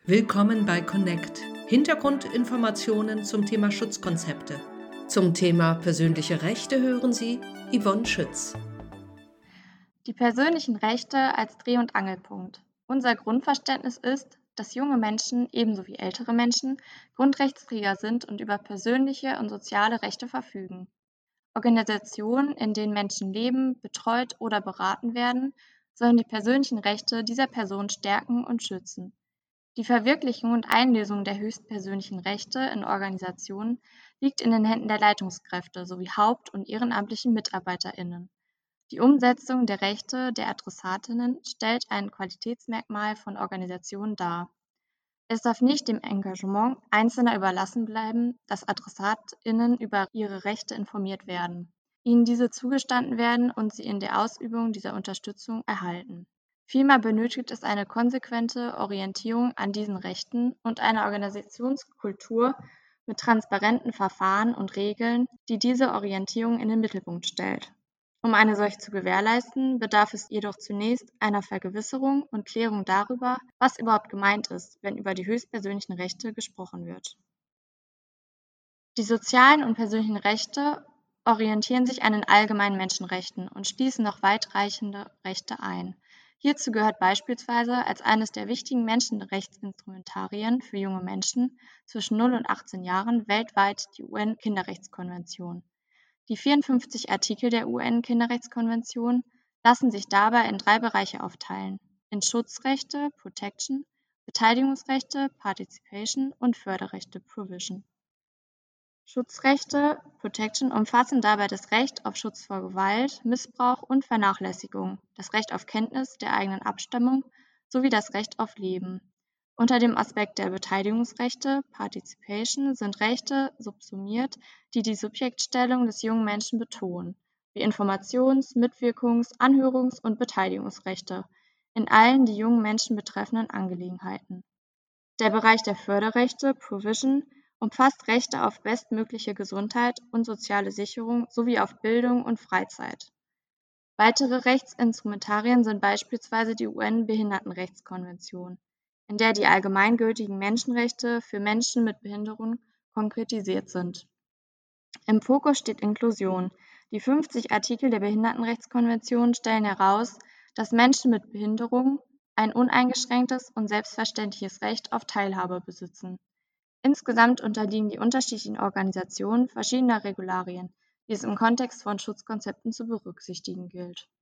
Willkommen bei Connect. Hintergrundinformationen zum Thema Schutzkonzepte. Zum Thema persönliche Rechte hören Sie Yvonne Schütz. Die persönlichen Rechte als Dreh- und Angelpunkt. Unser Grundverständnis ist, dass junge Menschen ebenso wie ältere Menschen Grundrechtsträger sind und über persönliche und soziale Rechte verfügen. Organisationen, in denen Menschen leben, betreut oder beraten werden, sollen die persönlichen Rechte dieser Person stärken und schützen. Die Verwirklichung und Einlösung der höchstpersönlichen Rechte in Organisationen liegt in den Händen der Leitungskräfte sowie haupt- und ehrenamtlichen MitarbeiterInnen. Die Umsetzung der Rechte der Adressatinnen stellt ein Qualitätsmerkmal von Organisationen dar. Es darf nicht dem Engagement Einzelner überlassen bleiben, dass AdressatInnen über ihre Rechte informiert werden, ihnen diese zugestanden werden und sie in der Ausübung dieser Unterstützung erhalten. Vielmehr benötigt es eine konsequente Orientierung an diesen Rechten und eine Organisationskultur mit transparenten Verfahren und Regeln, die diese Orientierung in den Mittelpunkt stellt. Um eine solche zu gewährleisten, bedarf es jedoch zunächst einer Vergewisserung und Klärung darüber, was überhaupt gemeint ist, wenn über die höchstpersönlichen Rechte gesprochen wird. Die sozialen und persönlichen Rechte orientieren sich an den allgemeinen Menschenrechten und schließen noch weitreichende Rechte ein. Hierzu gehört beispielsweise als eines der wichtigen Menschenrechtsinstrumentarien für junge Menschen zwischen 0 und 18 Jahren weltweit die UN-Kinderrechtskonvention. Die 54 Artikel der UN-Kinderrechtskonvention lassen sich dabei in 3 Bereiche aufteilen: in Schutzrechte (Protection), Beteiligungsrechte (Participation) und Förderrechte (Provision). Schutzrechte (Protection) umfassen dabei das Recht auf Schutz vor Gewalt, Missbrauch und Vernachlässigung, das Recht auf Kenntnis der eigenen Abstammung sowie das Recht auf Leben. Unter dem Aspekt der Beteiligungsrechte (Participation) sind Rechte subsumiert, die die Subjektstellung des jungen Menschen betonen, wie Informations-, Mitwirkungs-, Anhörungs- und Beteiligungsrechte in allen die jungen Menschen betreffenden Angelegenheiten. Der Bereich der Förderrechte (Provision) umfasst Rechte auf bestmögliche Gesundheit und soziale Sicherung sowie auf Bildung und Freizeit. Weitere Rechtsinstrumentarien sind beispielsweise die UN-Behindertenrechtskonvention, in der die allgemeingültigen Menschenrechte für Menschen mit Behinderung konkretisiert sind. Im Fokus steht Inklusion. Die 50 Artikel der Behindertenrechtskonvention stellen heraus, dass Menschen mit Behinderung ein uneingeschränktes und selbstverständliches Recht auf Teilhabe besitzen. Insgesamt unterliegen die unterschiedlichen Organisationen verschiedener Regularien, die es im Kontext von Schutzkonzepten zu berücksichtigen gilt.